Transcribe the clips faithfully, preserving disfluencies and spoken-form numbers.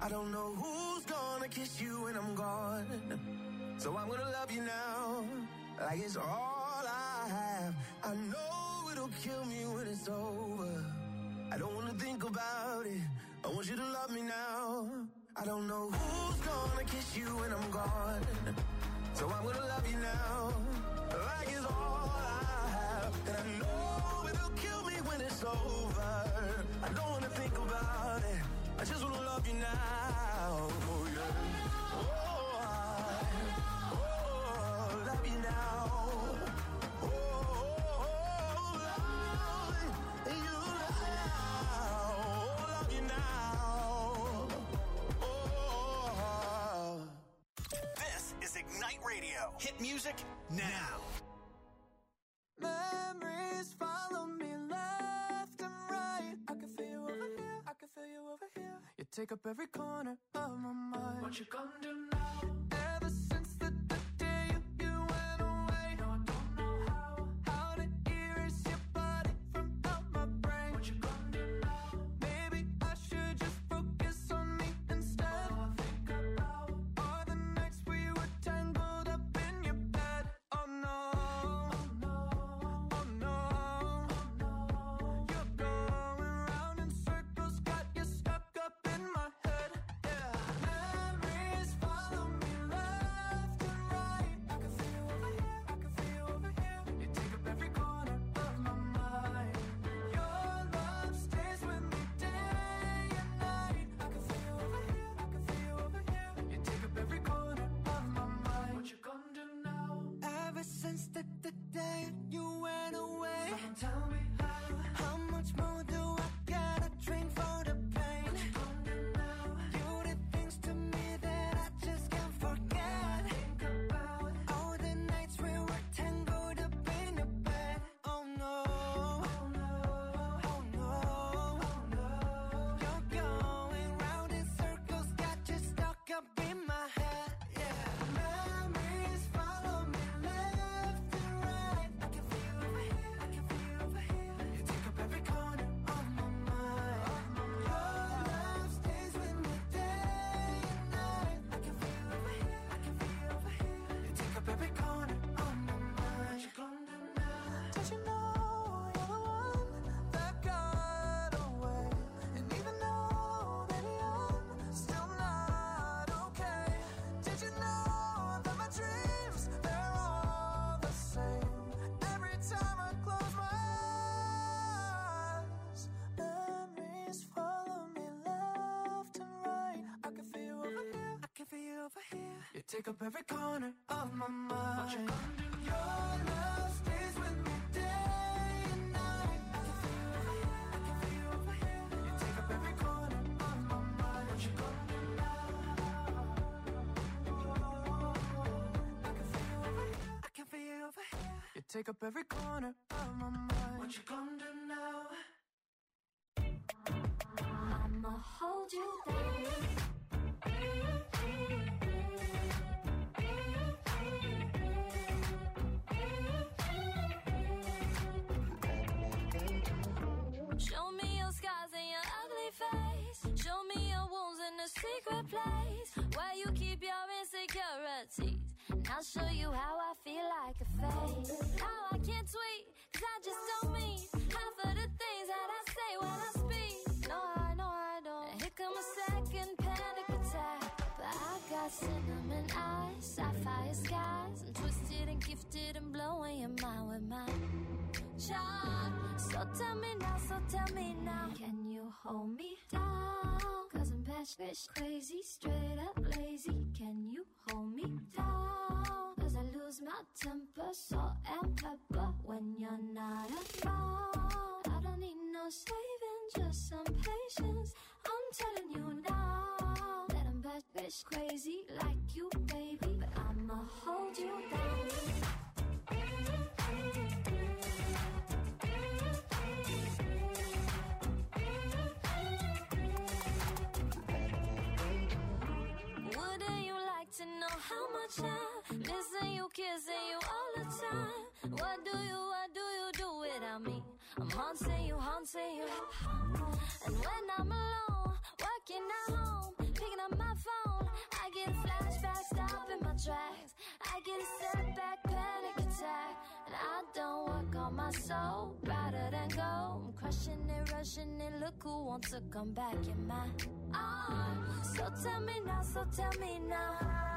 I don't know who's gonna kiss you when I'm gone. So I'm gonna love you now, like it's all I have. I know it'll kill me when it's over. I don't wanna think about it. I want you to love me now. I don't know who's gonna kiss you when I'm gone. So I'm gonna love you now, like it's all I have. And I know it'll kill me when it's over. I don't wanna think about it. I just wanna love you now. Oh yeah. Oh, I, oh, love you now. Oh, oh, oh, love you now. Oh, love you now. Oh. This is Ignite Radio. Hit music now. Memories follow me left and right. I can feel you over here, I can feel you over here. You take up every corner of my mind. What you gonna do now? Ever since the, the day you, you went away, no, I don't know how, how to erase your body from out my brain. What you gonna do now? Maybe I should just focus on me instead. All I think about are the nights we were tangled up in your bed. Oh no. Since the, the day you went away, someone tell me how, how much more do I gotta drink for the pain? What you gonna do now? You did things to me that I just can't forget. Think about all the nights we were tangled up in your bed. Oh no, oh no, oh no, oh no. You're going round in circles, got you stuck up in my head. Yeah, memories follow me. Take up every corner of my mind. What you gonna do? Your love stays with me day and night. I can feel you over here, I can feel you over here. You take up every corner of my mind. What you gonna do now? I can feel you over here, I can feel you over here. You take up every corner of my mind. What you gonna do now? I'ma hold you down. Show me your scars and your ugly face. Show me your wounds in a secret place where you keep your insecurities. And I'll show you how I feel like a fake. How I can't tweet, cause I just don't mean half of the things that I say when I speak. No, I know I don't. And here come a second panic attack. But I got cinnamon eyes, sapphire skies. I'm twisted and gifted and blowing your mind with my charm. So tell me now, so tell me now, can you hold me down? Cause I'm passionate, crazy, straight up lazy. Can you hold me down? Cause I lose my temper, salt and pepper when you're not around. I don't need no saving, just some patience. I'm telling you now that I'm passionate, crazy like you, baby. But I'ma hold you down. To know how much I listen, you kissing you all the time. What do you, what do you do without me? I'm haunting you, haunting you. And when I'm alone, working at home, picking get a setback, panic attack, and I don't work on my soul. Rather than go, I'm crushing it, rushing it. Look who wants to come back in my arms. So tell me now, so tell me now.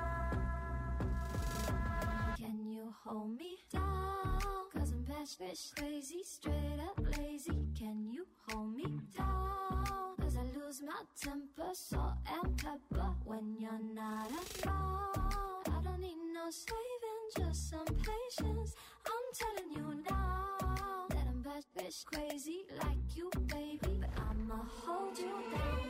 Can you hold me down? Cause I'm passionate, crazy, straight up lazy. Can you hold me down? Cause I lose my temper, salt and pepper when you're not around. I don't need no saving, just some patience. I'm telling you now that I'm bad bitch crazy like you, baby. But I'ma hold you down.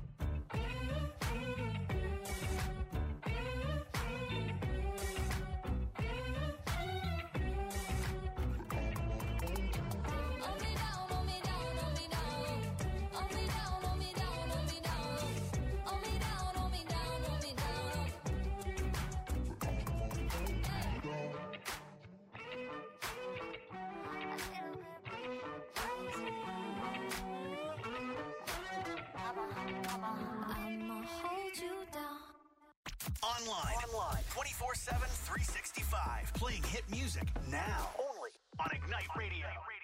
Online. Online. twenty-four seven, three sixty-five. Playing hit music now. Only on Ignite Radio.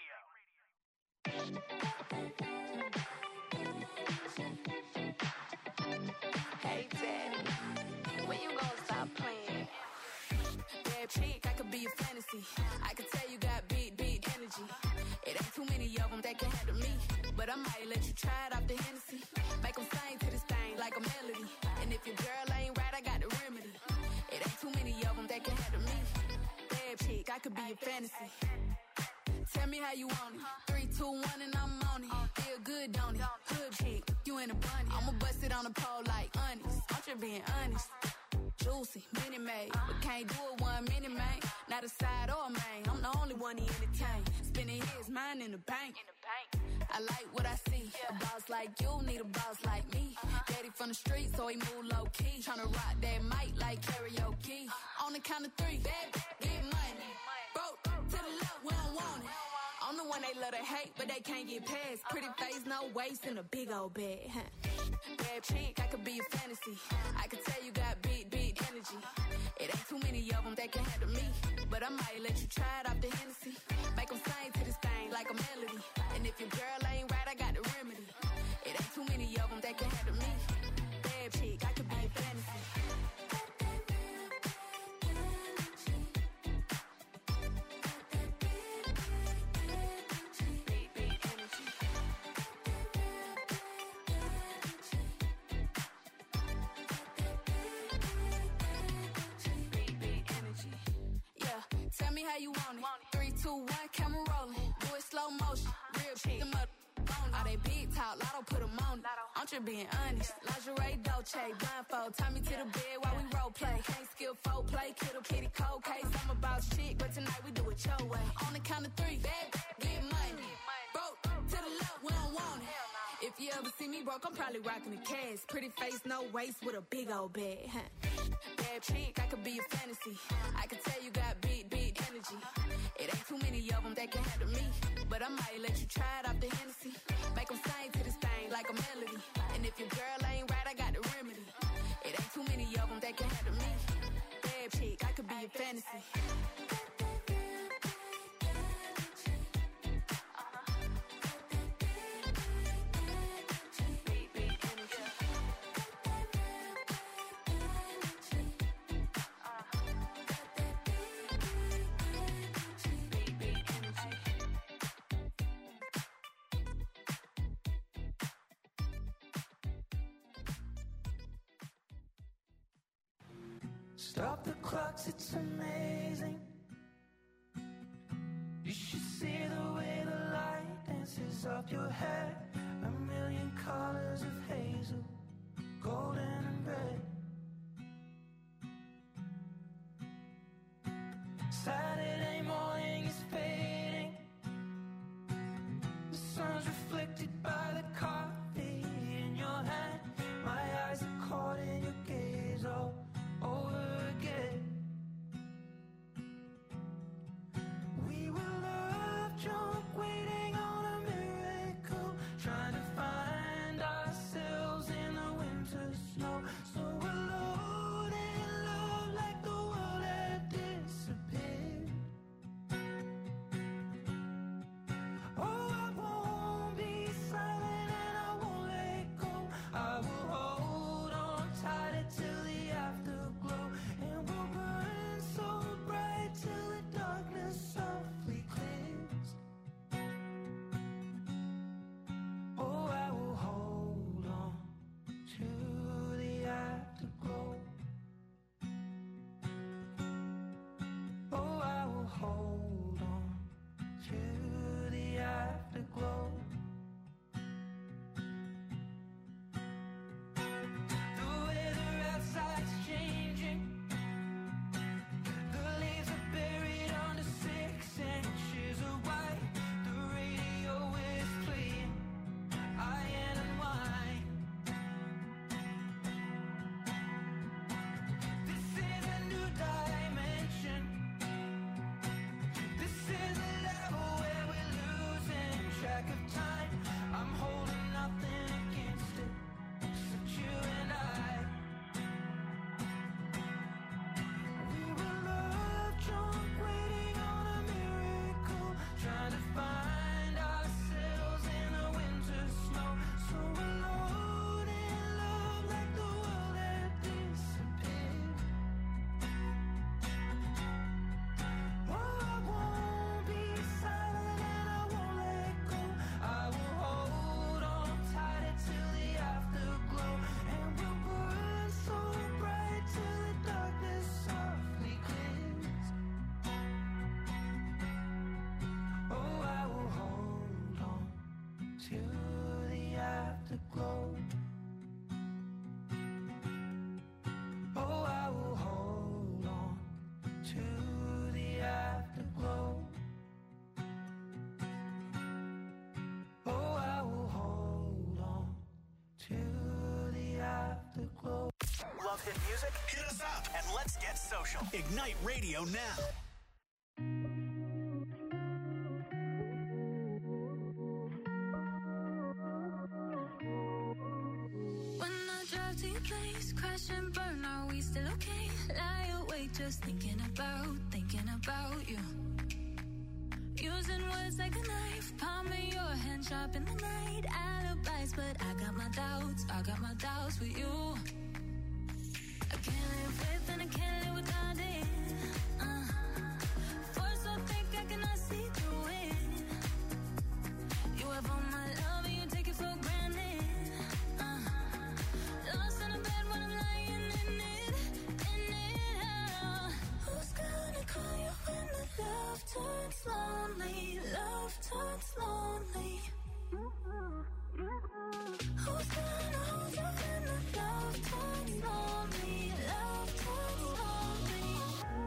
Hey, Daddy, when you gonna stop playing? Bad chick, I could be a fantasy. I could tell you got big, big energy. It ain't too many of them that can handle me. But I might let you try it off the Hennessy. Make them sing to this thing like a melody. And if your girl ain't right, I got the remedy. It ain't too many of them that can handle me. Bad chick, I could be a fantasy. Tell me how you want it. Three, two, one, and I'm on it. Feel good, don't it? Hood chick, you in a bunny. I'ma bust it on the pole like honest. I'm just being honest. Juicy, mini made, but can't do it one minute, man. Not a side or a main. I'm the only one he entertain. Spending his mind in the bank. I like what I see. A boss like you need a boss like me. Daddy from the street, so he move low key. Tryna rock that mic like karaoke. On the count of three, bad, get money. Broke to the left, we don't want it. I'm the one they love to hate, but they can't get past. Pretty face, no waist, and a big old bag. Bad chick, I could be a fantasy. I could tell you got big, big energy. It ain't too many of them that can handle me. But I might let you try it off the Hennessy. Make them sing to this thing like a melody. And if your girl ain't right, I got the remedy. It ain't too many of them that can handle me. Bad chick, I could be a fantasy. Tell me how you want it. Three, two, one, camera rolling. Do it slow motion. Real chick. Them up on all they big talk. Lotto put them on it. I'm just being honest. Lingerie, Dolce, blindfold. Tie me to the bed while we role play. Can't skill folk play. Kiddo, kitty, cold case. I'm about shit, but tonight we do it your way. On the count of three, bad, get money. Broke to the left, we don't want it. If you ever see me broke, I'm probably rocking the cash. Pretty face, no waist, with a big old bag. Bad chick, I could be a fantasy. I could tell you got big, big energy. It ain't too many of them that can handle me. But I might let you try it off the Hennessy. Make them sing to this thing like a melody. And if your girl ain't right, I got the remedy. It ain't too many of them that can handle me. Bad chick, I could be a fantasy. Stop the clocks, it's amazing. You should see the way the light dances up your hair. A million colors of hazel, golden and red. Saturday morning is fading. The sun's reflected by the coffee in your hand. My eyes are caught in your gaze all over again. We were love drunk, waiting on a miracle, trying to find ourselves in the winter snow. So we're loaded in love like the world had different to the afterglow. Oh, I will hold on to the afterglow. Oh, I will hold on to the afterglow. Love hit music? Hit us up and let's get social. Ignite Radio now. Crash and burn, are we still okay? Lie awake just thinking about, thinking about you. Using words like a knife, palm of your hand sharp in the night. Alibis, but I got my doubts, I got my doubts with you. I can't live with and I can't live without it. uh. Force so thick I cannot see through it. You have all my love and you take it for granted. uh. Lost in a bed when I'm lying in it, in it. uh. Who's gonna call you when the love turns lonely? Love turns lonely. Who's gonna hold you when the love turns lonely? Love turns lonely.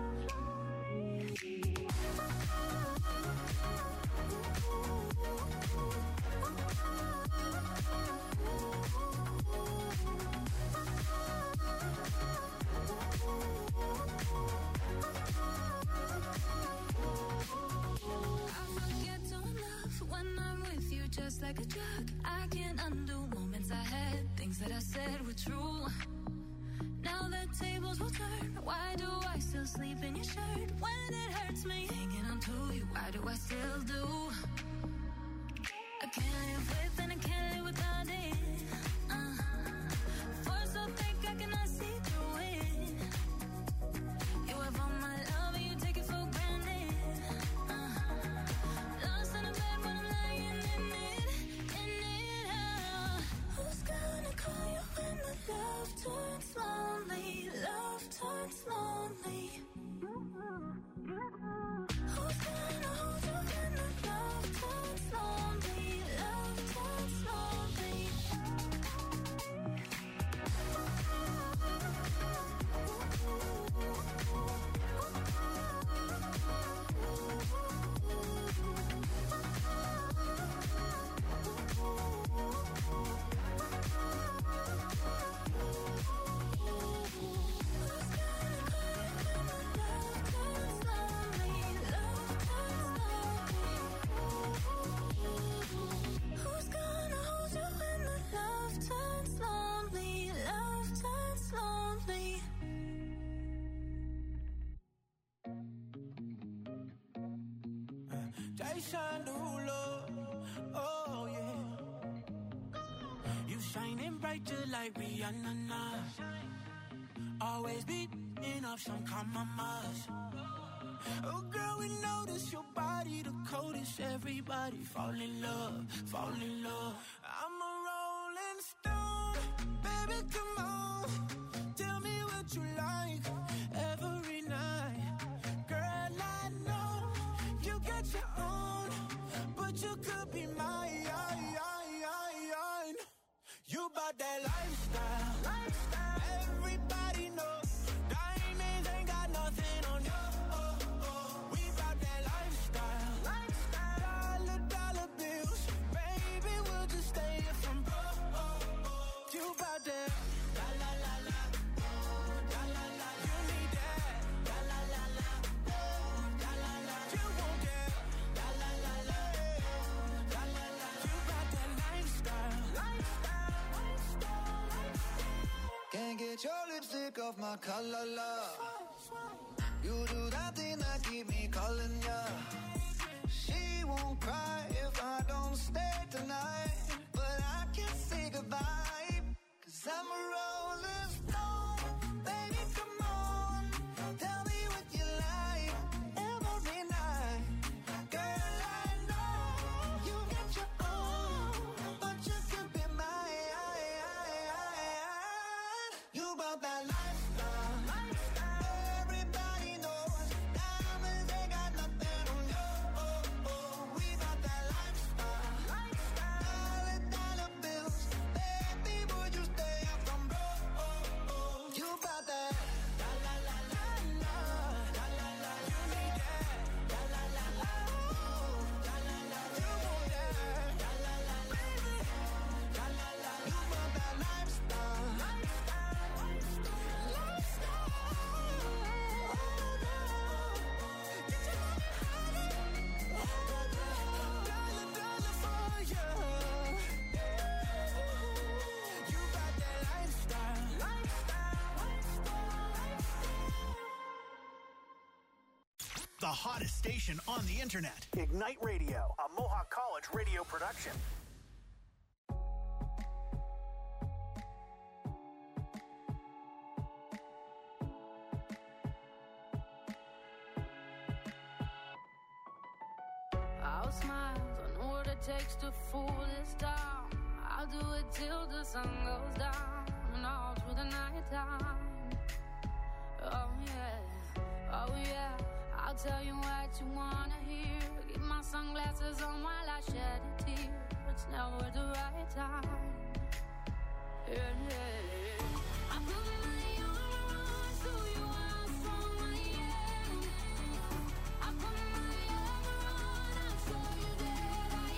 I forget to love when I'm with you, just like a drug. I can't undo moments I had, things that I said were true. Now the tables will turn. Why do I still sleep in your shirt when it hurts me? Hanging on to you, why do I still do? I can't live with and I can't live without it. uh. Force so thick I cannot see through it. You have all my love and you take it for granted. uh. Lost in a bed when I'm lying in it, in it. uh. Who's gonna call you when the love turns lonely? Love turns lonely. Who's gonna hold you when the love turns lonely? Love turns lonely. Who's gonna hold you when the love turns lonely? Love turns lonely. Jason Derulo, oh yeah. You shining bright just like Rihanna now. Always beating up some compromise. Oh girl, we notice your body the coldest. Everybody fall in love, fall in love. I'm a rolling stone, baby, come on. Tell me what you like every night. Girl, I know you got your own, but you could be mine. You bought that lifestyle, lifestyle. Everybody knows diamonds ain't got nothing on you. Oh, oh. We bought that lifestyle, lifestyle. Dollar, dollar bills, baby, we'll just stay here from broke. Oh, oh. You bought that, la la la la, la la la. You need that, la la la la, la la la. You want that, la la la la, la la la. You bought that lifestyle, lifestyle. Can't get your lipstick off my collar, love. You do that thing that keep me calling ya. She won't cry if I don't stay tonight, but I can't say goodbye, 'cause I'm a rolling stone. Baby, come on, tell me what you like every night. Girl, I know you got your own, but you could be mine. You bought that lifestyle, lifestyle. Everybody knows diamonds ain't got nothing on you. Oh, oh. We bought that lifestyle, lifestyle. The hottest station on the internet. Ignite Radio, a Mohawk College radio production. I'll smile, I know what it takes to fool this town. I'll do it till the sun goes down and all through the night time. Oh yeah, oh yeah, I'll tell you what you wanna hear. Keep my sunglasses on while I shed a tear. It's never the right time. Yeah, yeah. I put my armor on so you are how strong I am. I put my armor on, I'll show you that I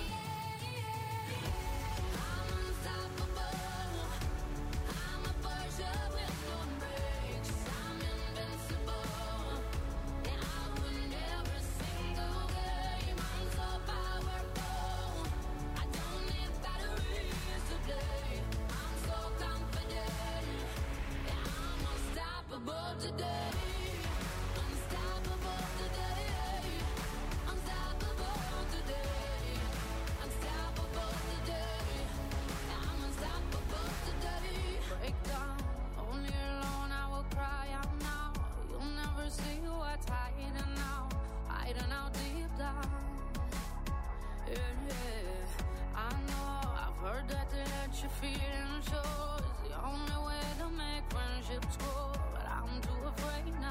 am. I'm unstoppable. I'm a Persia with no brakes. I'm invincible. And I'll win every single game. I'm so powerful. I don't need batteries to play. I'm so confident. Yeah, I'm unstoppable today. Unstoppable today. Unstoppable today. Unstoppable today. I'm unstoppable today. Break down, only alone I will cry out now. You'll never see what's hiding out, hiding out deep down. Yeah, yeah. I know, I've heard that to let you feel and show is the only way to make friendships grow. But I'm too afraid now.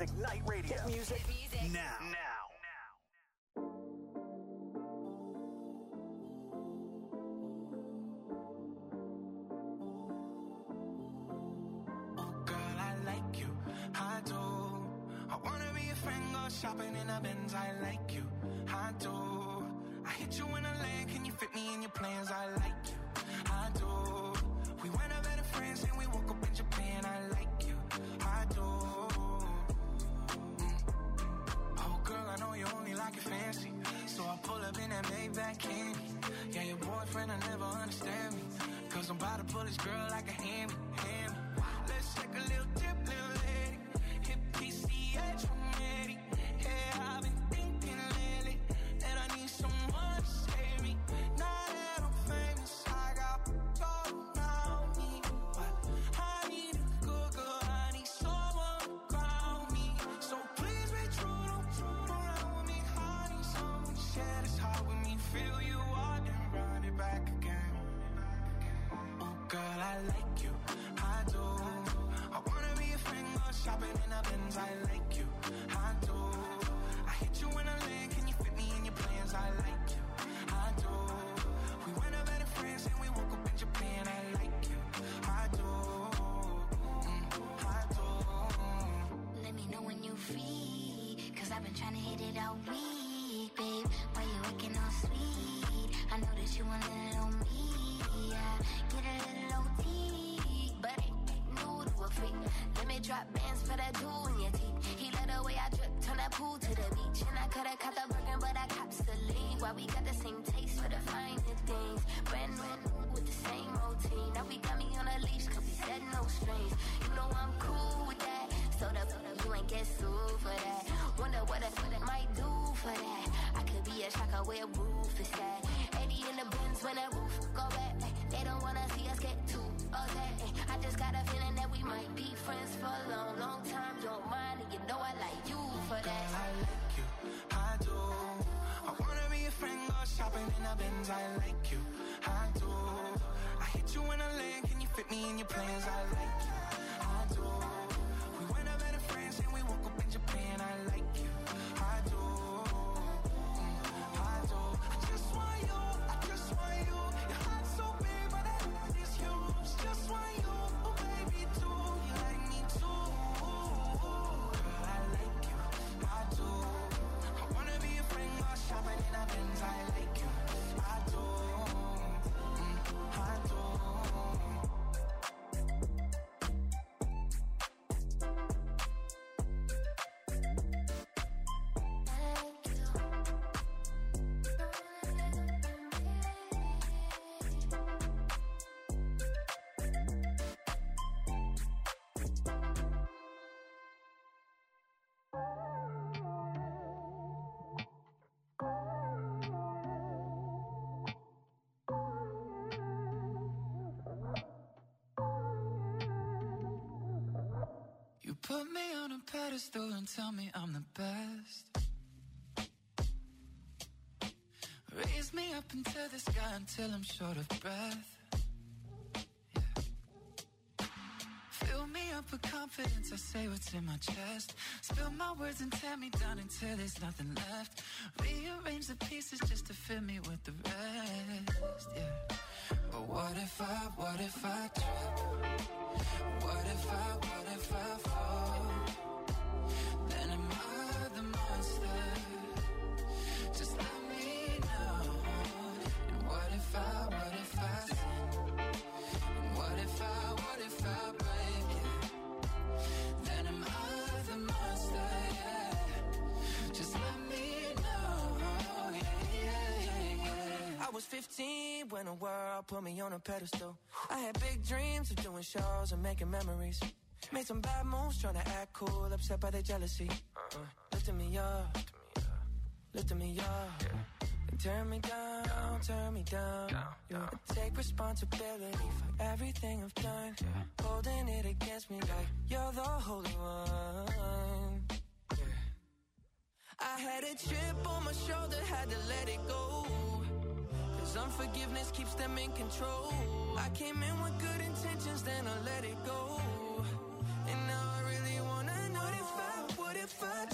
Ignite Radio. Hit music, Hit music. now. Now. Shopping in a Benz, I like you, I do. I hit you in a lane, can you fit me in your plans? I like you, I do. We went out better friends and we woke up in Japan, I like you, I do. Mm. Oh girl, I know you only like it fancy, so I pull up in that Maybach candy. Yeah, your boyfriend will never understand me, cause I'm about to pull this girl like a hammy, hammy. Let's take a little dip, little lady, hit P C H from Eddie. Yeah, I've been thinking lately that I need someone to save me. Now that I'm famous, I got gold around me, but I need a good girl, I need someone to ground me. So please be true, don't true around with me. I need someone to share this heart with me. Feel you out and run it back again. Oh girl, I like you, I do. I wanna be a friend, go shopping in a Benz, I like you, I do. You in a lane, can you fit me in your plans? I like you, I do. We went out better friends and we woke up in Japan. I like you, I do, mm, I do. Let me know when you free, cause I've been trying to hit it all week, babe. Why you acting all sweet? I know that you want a little me, yeah. Get a little O T, but ain't new to a freak. Let me drop bands for that jewel in your teeth. He let the way I drip, turn that pool to the beach. And I could've caught the Birkin, but I cops the lead. Why we got the same taste for the finer things. Brand new with the same routine. Now we got me on a leash, cause we said no strings. You know I'm cool with that. So the you ain't get sued for that. Wonder what a what it might do for that. I could be a shocker where a roof is at. eighty in the Benz when that roof go back. They don't wanna see us get too upset. I just got a feeling that we might be friends for a long, long time. Don't mind, and you know I like you for that. Girl, I like you, I do. I wanna be a friend, go shopping in a Benz. I like you, I do. I hit you in a lane, can you fit me in your plans? I like you, I do. We went out better friends and we woke up in Japan. I like you, I do, mm, I do. I just want you, I just want you. Your heart's so big, but that heart is huge. Just want you, oh baby, too. You like me too. Girl, I like you, I do. I wanna be a friend, go shopping in a Benz. I like you, I do, mm, I do. You put me on a pedestal and tell me I'm the best. Raise me up into the sky until I'm short of breath. Yeah. Fill me up with confidence, I say what's in my chest. Spill my words and tear me down until there's nothing left. Rearrange the pieces just to fill me with the rest. Yeah. But what if I, what if I trip? What if I, what if I fall? Then am I the monster? Just let me know. And what if I, what if I sin? And what if I, what if I break it? Then am I the monster? Yeah. Just let me know. Yeah, yeah, yeah, yeah. I was fifteen when the world put me on a pedestal. I had big dreams of doing shows and making memories. Made some bad moves trying to act cool, upset by their jealousy. Uh, lifting me up, lifting me up. And turn me down, turn me down. Yeah. I take responsibility for everything I've done. Holding it against me like you're the holy one. Yeah. I had a chip on my shoulder, had to let it go. Cause unforgiveness keeps them in control. I came in with good intentions, then I let it go. And now I really wanna know if I would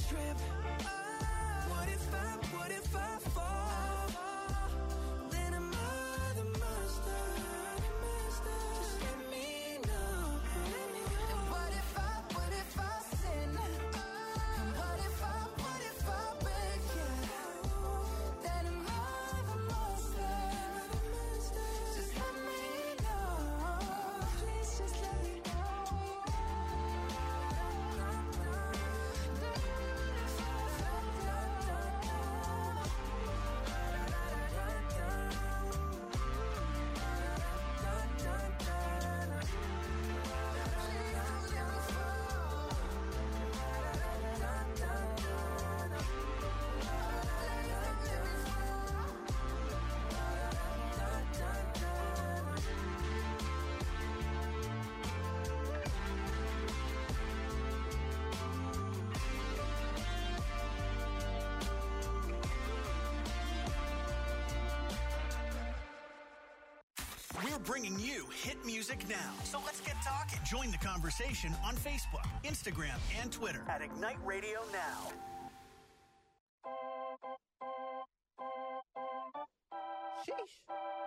trip. What if I, what if I fall? Then am I the monster? Just let me know. And what if I, what if I sin? And what if I, what if I break? Then am I the monster? Just let me know. Please just let me know. We're bringing you hit music now. So let's get talking. Join the conversation on Facebook, Instagram, and Twitter at Ignite Radio Now. Sheesh.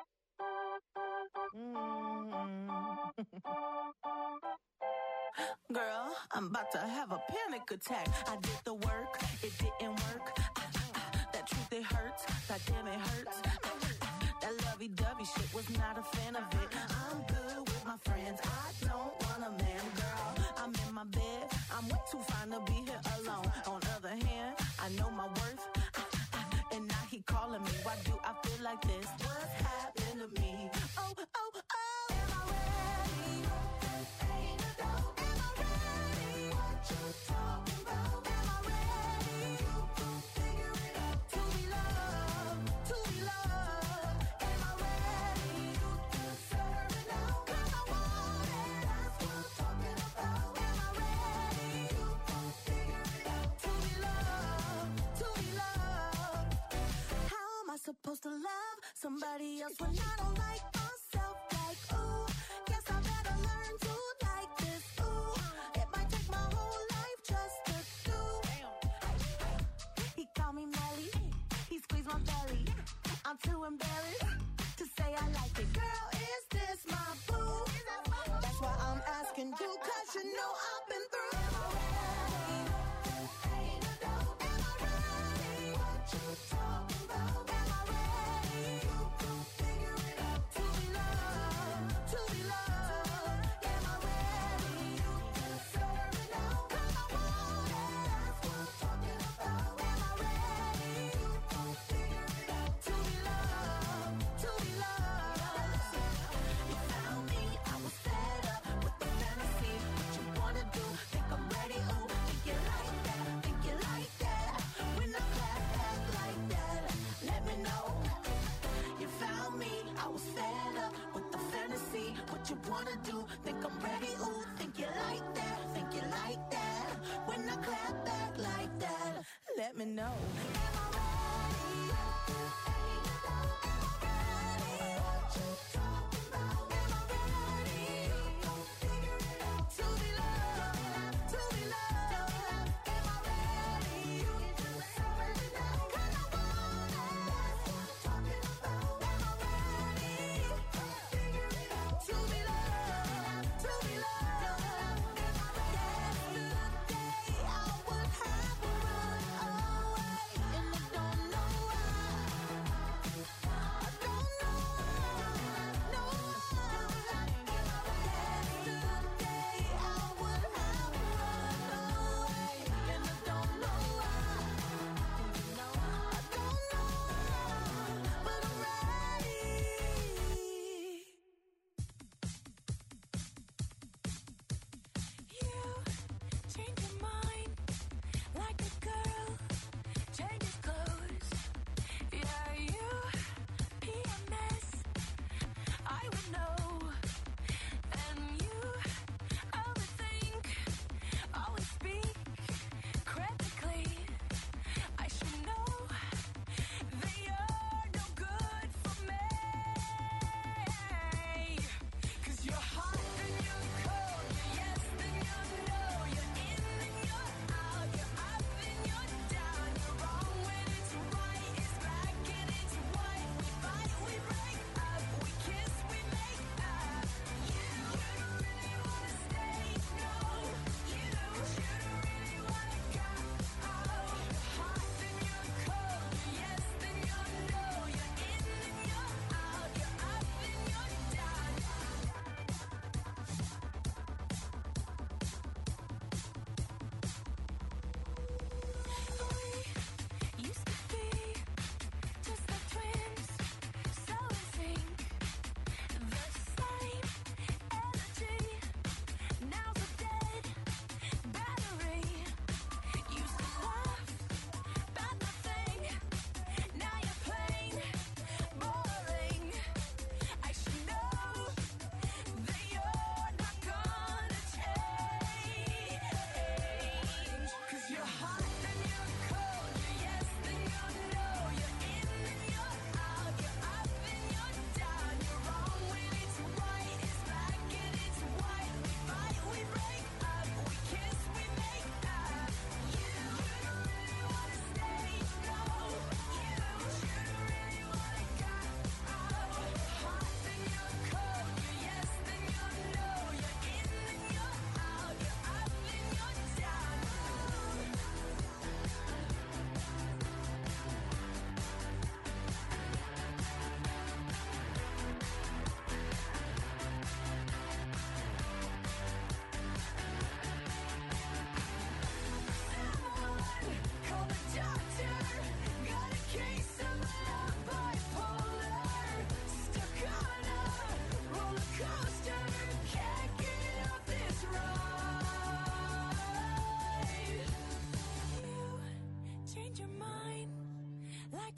Girl, I'm about to have a panic attack. I did the work, it didn't work. Ah, ah, that truth, it hurts. God damn, it hurts. That lovey-dovey shit, was not a fan of it. I'm good with my friends, I don't want a man, girl. I'm in my bed, I'm way too fine to be here alone. On the other hand, I know my worth, ah, ah, and now he calling me. Why do I feel like this? What's happened to me? Oh, oh, oh. Am I ready? Ain't a doubt. Am I ready? What you talking about? Am I ready? You can figure it out. To be loved, to be loved. Am I ready? You deserve it now. 'Cause I want it. That's what I'm talking about. Am I ready? You can figure it out. To be loved, to be loved. How am I supposed to love somebody else when I don't like myself? Like, ooh, guess I better learn to like this. Ooh, it might take my whole life just to do. He called me Melly, he squeezed my belly. I'm too embarrassed to say I like it. Girl, is this my boo? That's why I'm asking you, 'cause you know I've been through. Am I ready? Ain't a doubt. Am I ready? What you talking about? Am I ready? You can figure it out. To be loved, to be loved. Am I ready? You deserve it now. 'Cause I want it. That's what I'm talking about. Am I ready? You can figure it out. To be loved, to be loved. You found me, I was fed up with the fantasy. What you wanna do? Think I'm ready? Ooh, think you like that? Think you like that? When I clap back like that, let me know. You found me, I was fed up with the fantasy. What you wanna do? Think I'm ready? Ooh, think you like that? Think you like that? When I clap back like that, let me know. Am I ready? Ain't a doubt. Am I ready? What you talking about? Am I ready? You gon' figure it out. To be loved, to be loved. Am I ready? You deserve it now. 'Cause I want it. That's what I'm talking about. Am I ready? You gon' figure it out. To be loved, to be loved. Am I ready? Yesterday I would have run away.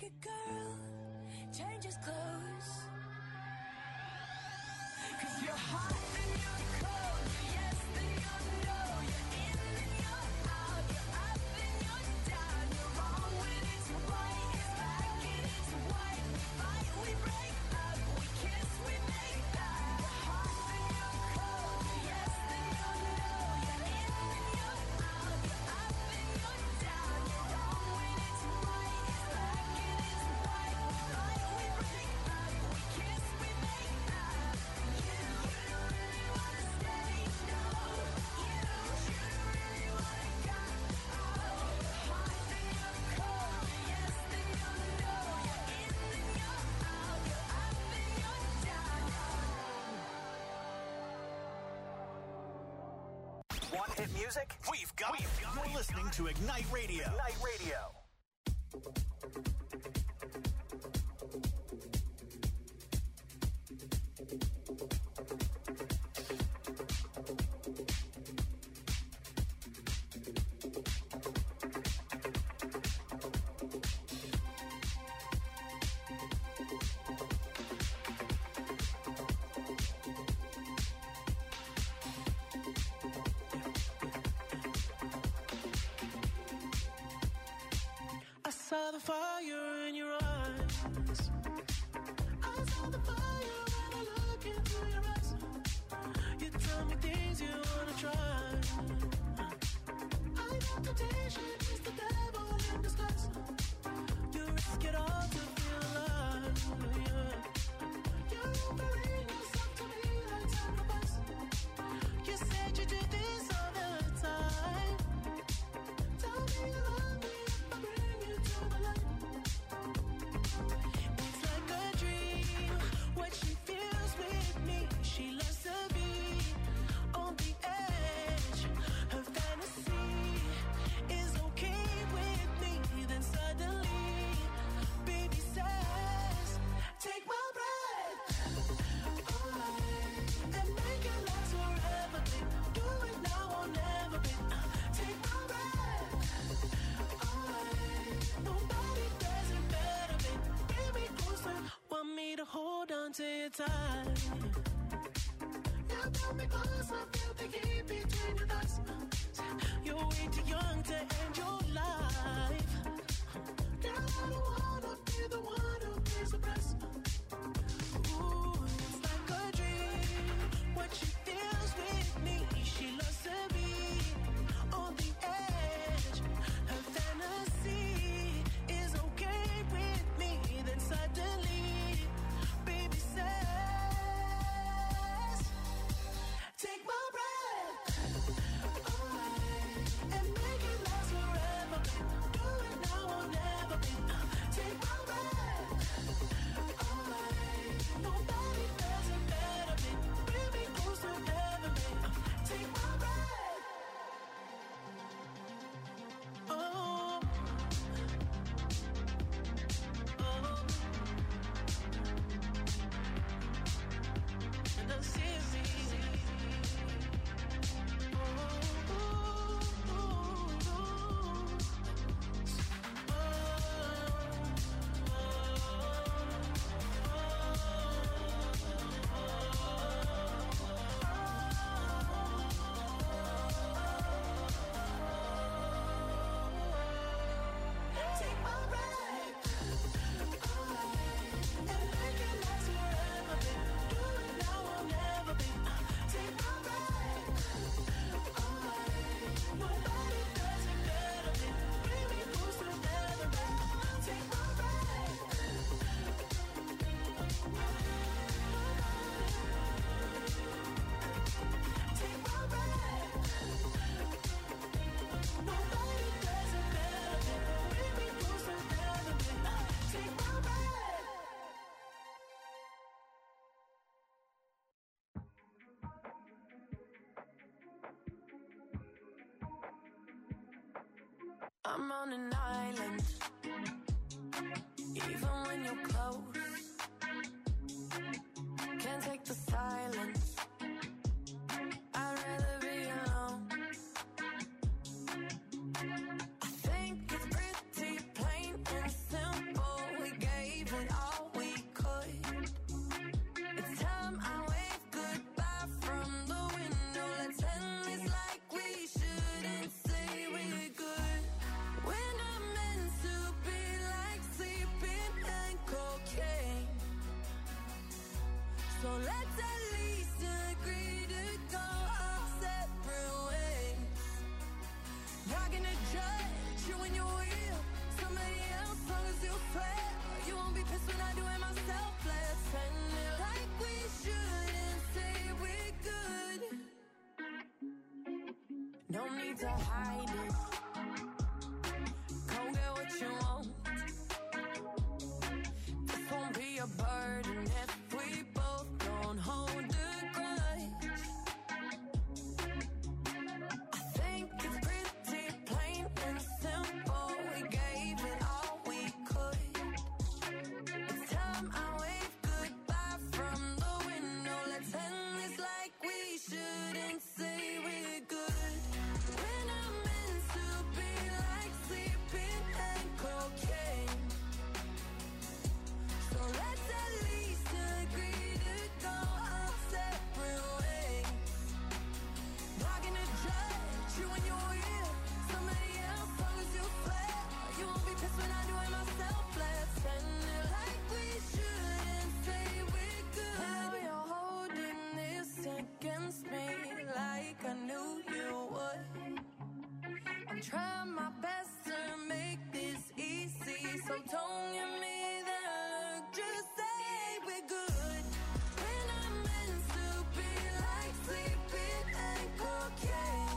naked girl changes clothes. 'Cause you're hot and you're cold, you're yes and you're no, you're in and you're out, you're up and you're down, you're wrong when it's right, it's black and it's white, we fight, we break up, we kiss, we make up. You're hot and you're cold, you're yes and you're no, you're in and you're out, you're up and you're down, you're wrong when it's right, it's black and it's white, we fight, we break up, we kiss, we make up. You, you don't really wanna stay, no. You, you don't really wanna go. Oh, hot and you're cold, yes and you're no, you're in and you're out, you're up and you're down. Want hit music? We've got it. You're listening to Ignite Radio. Ignite Radio. I saw the fire in your eyes. I saw the fire when I look into your eyes. You tell me things you wanna try. I know temptation is the devil in disguise. You risk it all to feel alive. Yeah. You're offering yourself to me like sacrifice. You said you do this all the time. Tell me you love me if I bring you to the light. It's like a dream, what she feels with me. She loves to be on the edge. Her fantasy is okay with me. Then suddenly, baby says, take my breath away and make it last forever, babe. Do it now or never, babe. Take my breath away. Nobody does it better, babe. Bring me closer. Want me to hold on to your tight. You pull me close, I feel the heat between your thighs. You're way too young to end your life. Girl, I don't wanna be the one who pays the price. Ooh, it's like a dream, what she feels with me. She loves to be on the edge. Her fantasy is okay with me. Then suddenly, baby says, take my breath away and make it last forever, babe. Do it now or never, babe. Take my breath away. Nobody does it better, babe. Bring me closer ever, babe. Take my breath. Oh, oh, and I see it. Take my breath away and make it last forever, babe. Do it now or never, babe. Take my breath away. Nobody does it better, babe. Bring me closer ever, babe. Take my breath. Take my breath. Nobody does it better, babe. Bring me closer ever, babe. Take my breath. I'm on an island, even when you're close. Can't take the silence. I'd rather be alone. I think it's pretty plain and simple. let's at least agree to go our separate ways. Not gonna judge you when you will somebody else, long as you swear you won't be pissed when I do it myself. Let's end it like we should and say we're good. No need to hide it. Go get what you want. This won't be a burden if we both don't hold a grudge. I think it's pretty plain and simple. We gave it all we could. It's time I wave goodbye from the window. Let's end this like we should and say we're good. We're not meant to be like sleeping and cocaine. So let's at least agree to go our separate ways. Not gonna judge you when you will somebody else, long as you swear you won't be pissed when I do it myself. Let's end it like we should and say we're good. Now you're holding this against me like I knew you would. I'm trying my best to make this easy, so don't give me that look, just say we're good. We're not meant to be like sleeping and cocaine.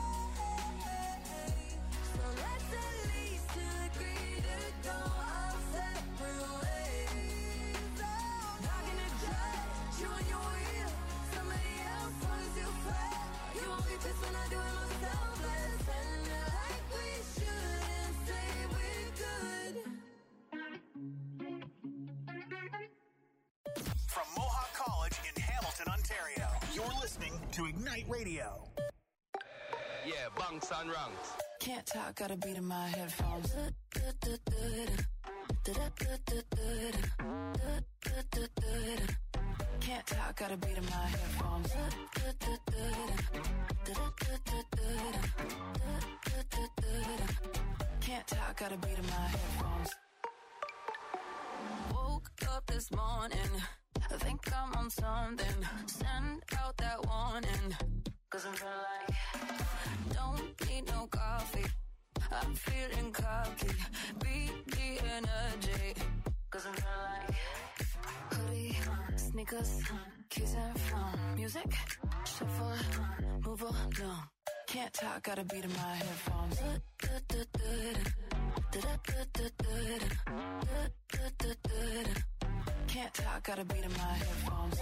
So let's at least agree to go our separate ways. Not gonna judge you when you will somebody else, long as you swear you won't be pissed when I do it myself. Let's end it like we should and say we're good. From Mohawk College in Hamilton, Ontario, you're listening to Ignite Radio. Yeah, bunks and ranks. Can't talk, got a beat in my headphones. Can't talk, got a beat in my headphones. Can't talk, got a beat in my headphones. Woke up this morning, I think I'm on something. Send out that warning, cause I'm feeling like don't need no coffee. I'm feeling cocky, beat the energy, cause I'm feeling like hoodie, sneakers, keys and phone. Music, shuffle, move along. Can't talk, got a beat in my headphones. Can't talk, got a beat in my headphones.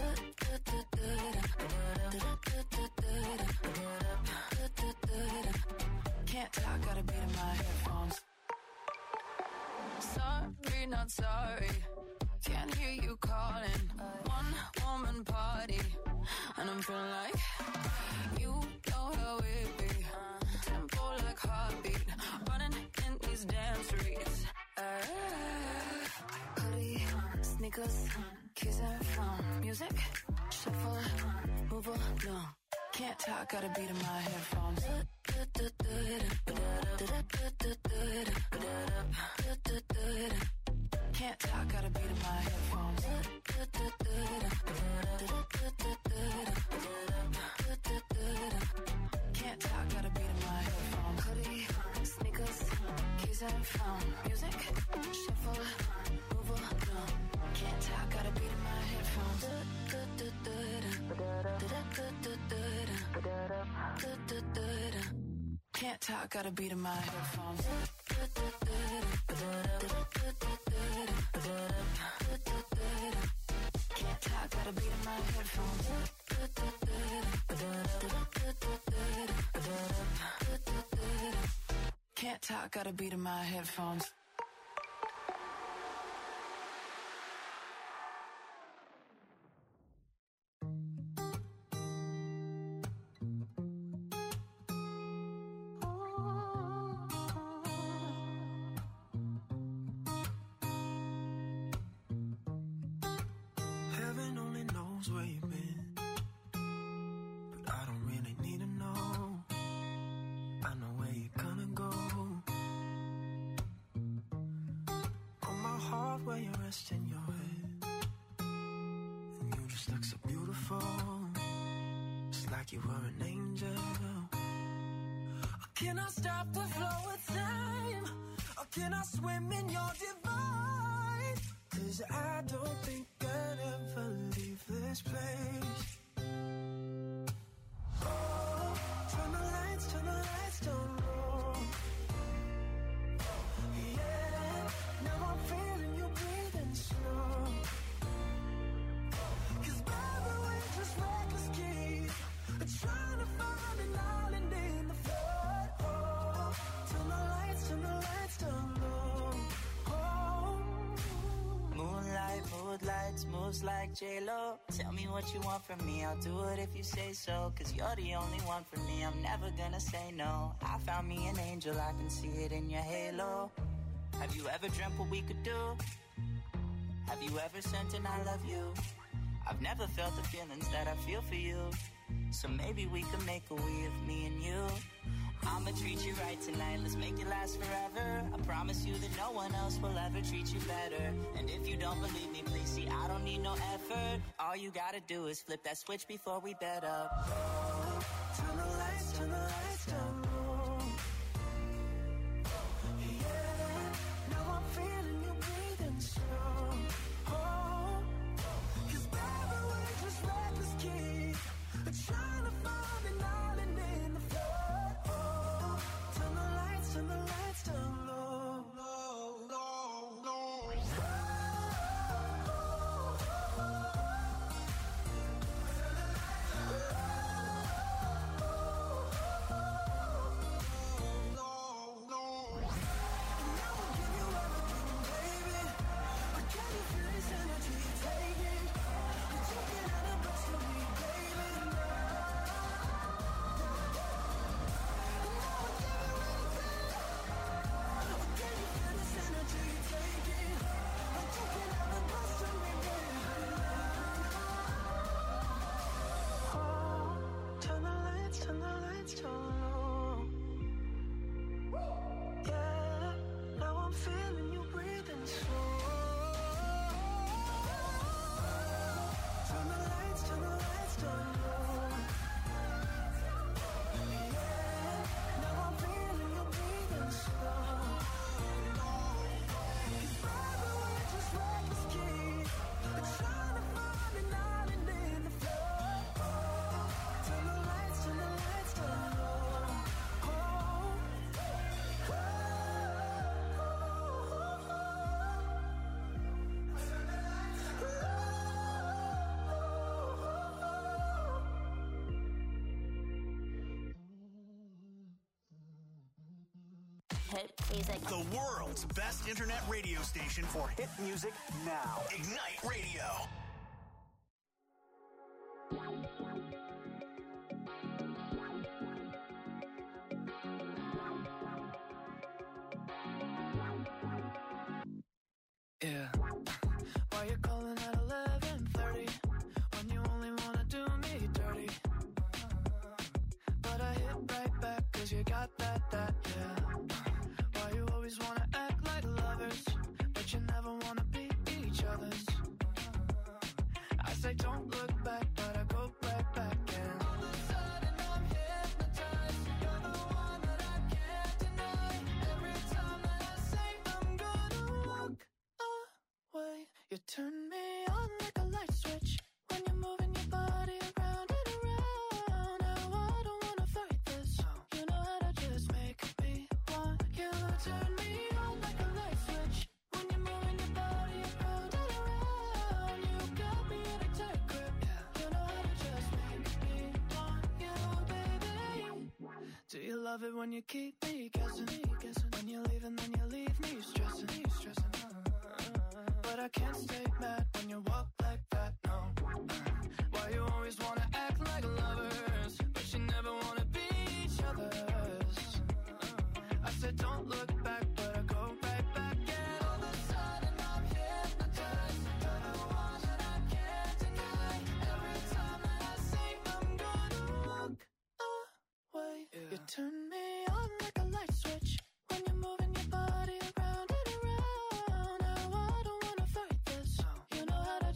Can't talk, got a beat in my headphones. Sorry, not sorry. Can't hear you calling. One woman party, and I'm feeling like you know how it be. Tempo like heartbeat, running in these damn streets. Uh, hoodie, sneakers, keys and phone. Music, shuffle, move along. Can't talk, got a beat in my headphones. Can't talk, got a beat in my headphones. Can't talk, got a beat in my headphones. Hoodie, sneakers, keys and phone. Music, shuffle, move along. Can't talk, got a beat in my headphones. Can't talk, got a beat in my headphones. Can't talk, got a beat in my headphones. Can't talk, got a beat in my headphones. Heaven only knows where you've been, but I don't really need to know. I know where you're gonna go. Put my heart where you're resting your head, and you just look so beautiful. beautiful. It's like you were an angel. Can I stop the flow of time? Or can I swim in your divine? Cause I don't think I'd ever leave this place. Oh, turn the lights, turn the lights down low. Yeah, now I'm feeling you breathing slow. Cause baby, we're just reckless kids, trying to find an island in the flood. Oh, turn the lights, turn the lights down low. Oh. Moonlight, mood lights, moves like J-Lo. Tell me what you want from me, I'll do it if you say so. Cause you're the only one for me, I'm never gonna say no. I found me an angel, I can see it in your halo. Have you ever dreamt what we could do? Have you ever sent an I love you? I've never felt the feelings that I feel for you. So maybe we could make a we of me and you. I'ma treat you right tonight, let's make it last forever. I promise you that no one else will ever treat you better. And if you don't believe me, please see, I don't need no effort. All you gotta do is flip that switch before we bed up. Oh, turn the lights, turn the lights down low. Yeah, now I'm feeling you breathing slow. Oh, cause baby, we're just reckless kids, trying to find an island in the flood. Oh, turn the lights, turn the lights down low. Low, low, low. Turn the lights down low. Yeah, now I'm feeling you breathing slow. Turn the lights, turn the lights down low. Yeah, now I'm feeling you breathing slow. Cause baby, we're just reckless kids, trying to find an island in the flood. Oh, turn the lights, turn the lights down low. Oh, oh, Hit music. The world's best internet radio station for hit music now. Ignite Radio. yeah. Why you calling at eleven thirty when you only wanna do me dirty? But I hit right back cause you got that, that, yeah. Why you always wanna act like lovers, but you never wanna be each other's? I say don't look back, but I go right back and all of a sudden I'm hypnotized. You're the one that I can't deny. Every time that I say I'm gonna walk away, you turn me on like a light switch when you're moving your body around and around. Now I don't wanna fight this, you know how to just make me want you. Turn me on like a light switch when you're moving your body around and around. You got me in a tight grip, you know how to just make me want you, baby. Do you love it when you keep me guessing? When you leave and then you leave me stressing, stressing. But I can't stay mad when you walk like that, no. Why you always wanna act like lovers, but you never wanna be each other's? I said don't look back, but I go right back and all of a sudden I'm hypnotized. You're the one that I can't deny. Every time that I say I'm gonna walk away, you turn me on like a light switch when you're moving your body around and around. Now I don't wanna fight this, you know how to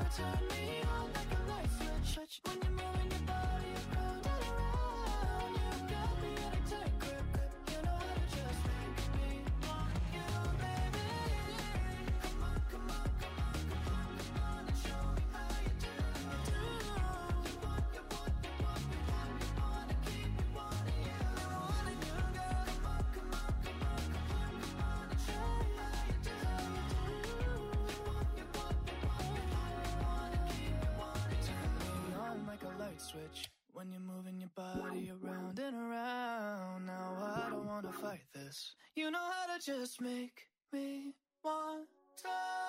turn me on like a light switch. Switch when you're moving your body around and around. You got me in a tight grip, grip. You know how to just make me want you, baby. Come on, come on, come on, come on, come on, and show me how you do. You do. You want, you want, you want, you want, you want to keep me wanting you, wanting you, girl. Come on, come on, come on, come on, come on, and show me how you do. You want, you want, you want, you want, you want to keep me wanting you. Turn me on like a light switch when you're moving your body around and around. Now I don't wanna fight this. You know how to just make me want to.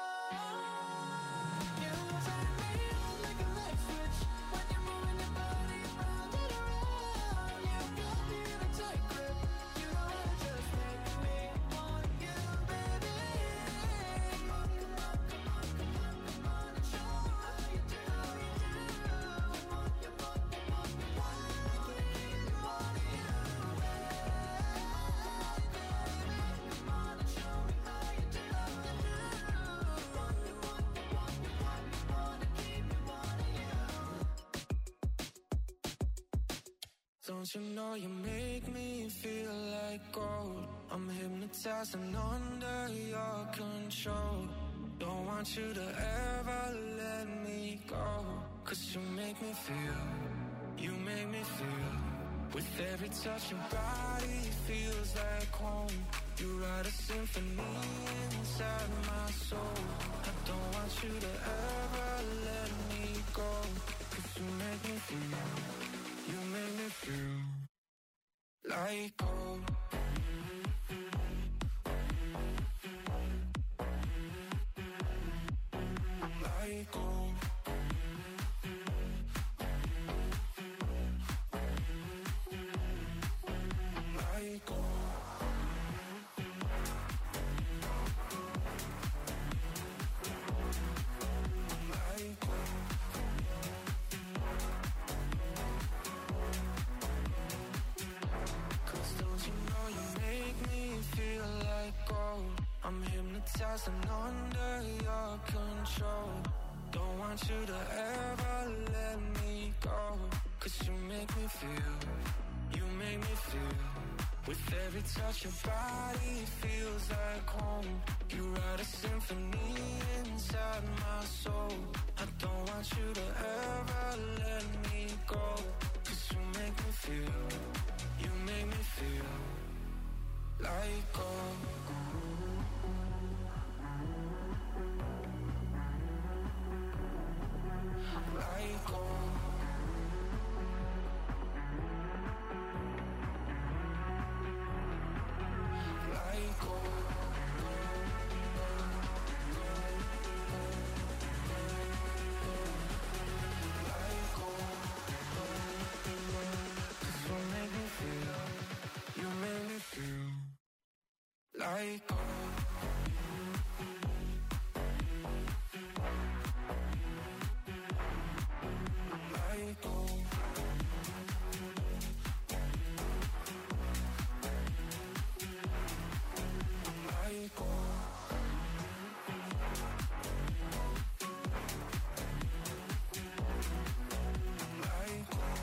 You turn me on like a light switch when you're moving your body around and around. You got me in a tight grip. You know how to just make me want you, baby. Come on, come on, come on, come on, come on, and show me how you do. You want, you want, you want, you want, you want to keep me wanting you, baby. Come on and show me how you do. You want, you want, you want, you want, you want to keep me wanting you. Don't you know you make me feel like gold? I'm hypnotized and under your control. Don't want you to ever let me go. Cause you make me feel, you make me feel. With every touch your body feels like home. You write a symphony inside my soul. I don't want you to ever let me go. Cause you make me feel, you make me feel like gold. Like gold. Like gold. Like gold. Cause don't you know you make me feel like gold? I'm hypnotized and under your control. Don't want you to ever let me go. Cause you make me feel, you make me feel. With every touch your body feels like home. You write a symphony inside my soul. I don't want you to ever let me go. Cause you make me feel, you make me feel like gold. Like gold. Like gold. Like gold. Cause you make me feel, you make me feel like gold. Like gold. Like gold. Like gold.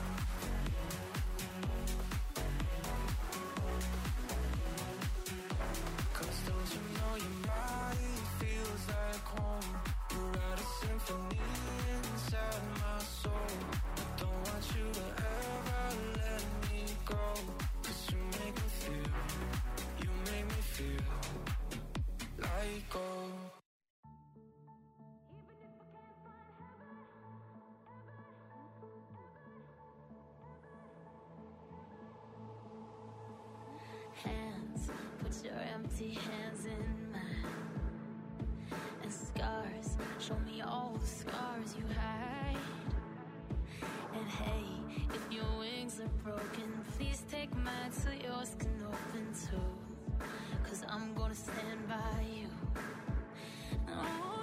Cause don't you know your body feels like home? You write a symphony inside my soul. I don't want you to ever let me go. Cause you make me feel, you make me feel like gold. Hands, put your empty hands in mine. And scars, show me all the scars you hide. And hey, if your wings are broken, please take mine so yours can open too. Cause I'm gonna stand by you. Oh,